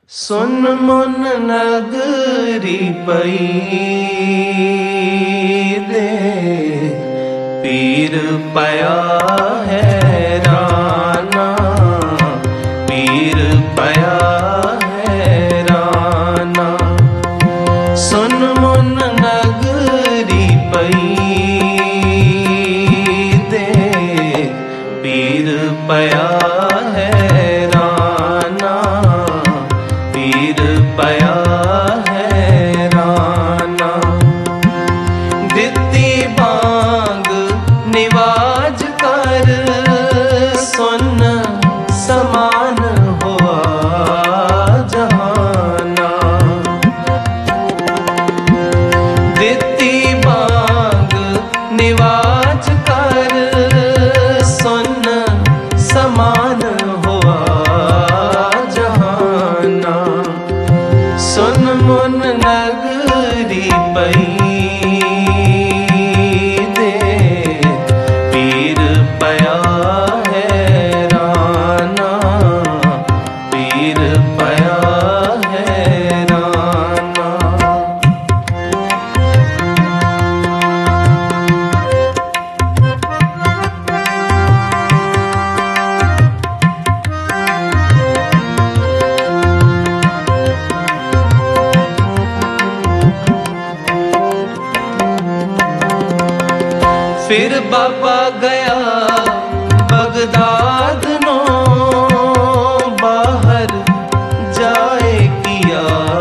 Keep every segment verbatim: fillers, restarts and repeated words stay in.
सुन मुन नगरी पई दे, पीर पया हैराना, पीर पया हैराना। सुन मुन नगरी पई दे, पीर पया हैराना, पीर पया हैराना। दित्ती बांग निवाज कर, सुन समान हुआ जहाना। दित्ती बांग निवाज कर, सुन समान हुआ जहाना। सुन मुन नगरी पई दे, पीर पया हैराना, पीर पया हैराना। फिर बाबा गया बगदाद नो, बाहर जाए किया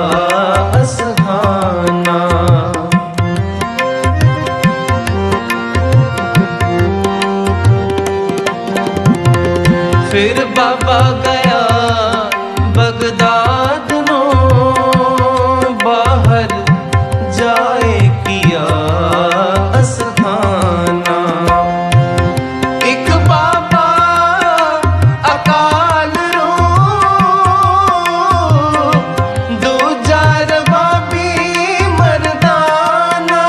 असहाना। फिर बाबा गया बगदाद नो, बाहर जाए किया असहाना। एक बाबा अकाल रो, दूजा रबाबी मर्दाना।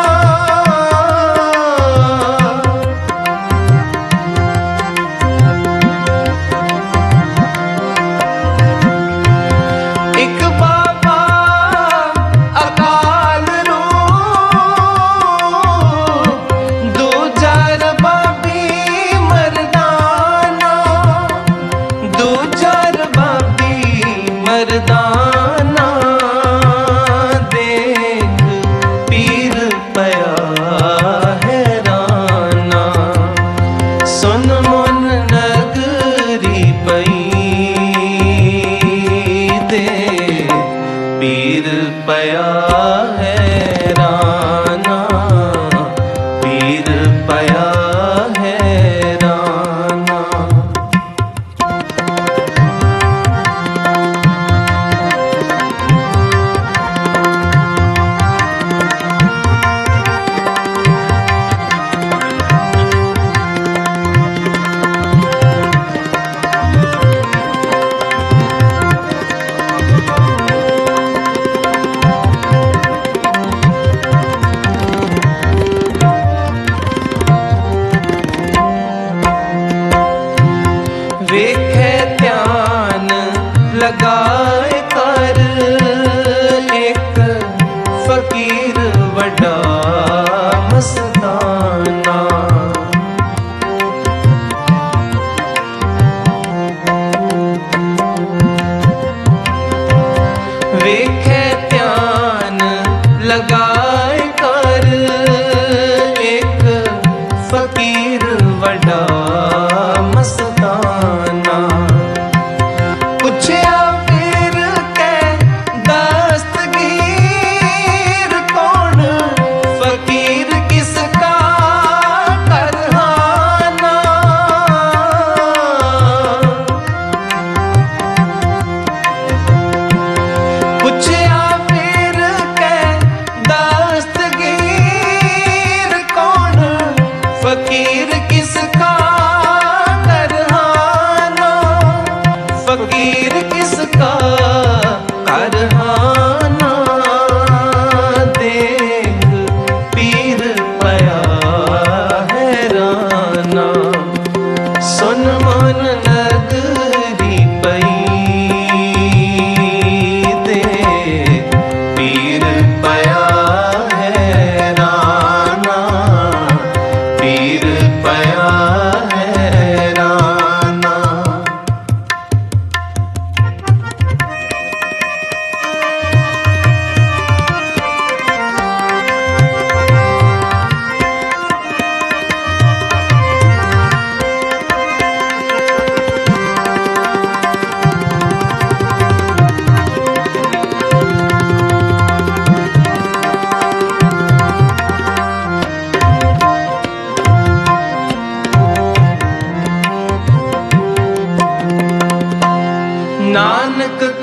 एक बाबा अकाल रो, दूजा रबाबी मर्दाना, दूजा रबाबी मर्दाना। देख पीर पया हैराना, सुन मुन नगरी पई दे, पीर पया हैराना, पीर पया हैराना। वेखे ध्यान लगाए कर, एक फकीर वड्डा मस्ताना। वेखे ध्यान लगाए कर, एक फकीर वड्डा मस्ताना। पूछया फिर के दस्तगीर कौन, फकीर किसका करहाना। पूछया फिर के दस्तगीर कौन, फकीर किसका करहाना। फकीर किसका करहाना। देख पीर पया हैराना, सुन मुन नगरी पई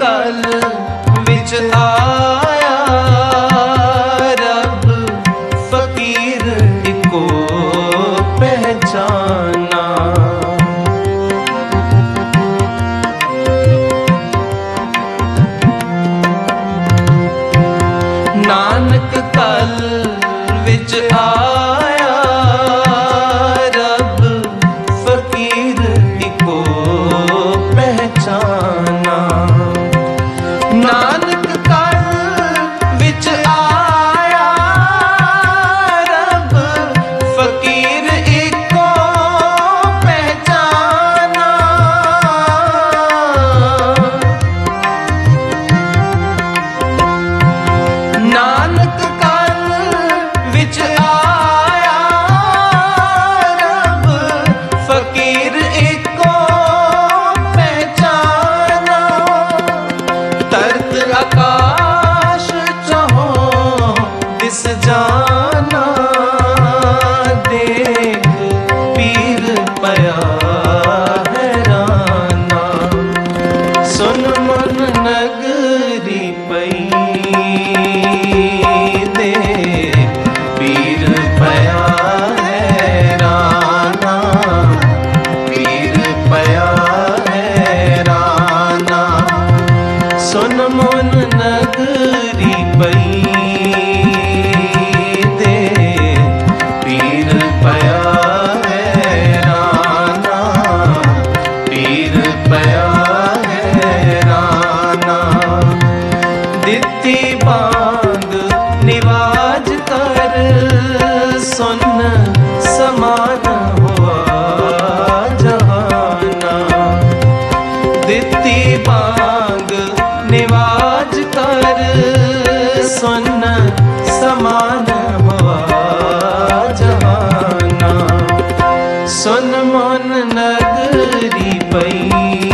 कल विच आया रब फकीर इको पहचाना। नानक कल विच आया रब फकीर इको पहचाना। नानक कल विच आया रब फकीर इको पहचाना। नानक कल विच आया रब फकीर इको पहचाना। तरत आकाश चहो दिस जाना, देख पीर पया हैराना। सुन मन नगरी पई दे पीर पया हैराना, पीर पया हैराना। सुन मन नगरी पई दे पीर पया हैराना, पीर पया हैराना। दित्ती बांग निवाज कर सुन समान हुआ जहाना। दित्ती बांग निवाज कर सुन समान हुआ जहाना। सुन मन नगरी पई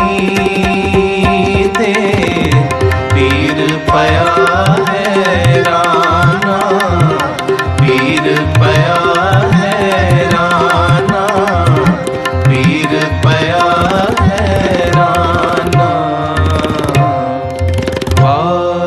दे पीर पया हैराना, पीर पया हैराना, पीर पया हैराना। वाह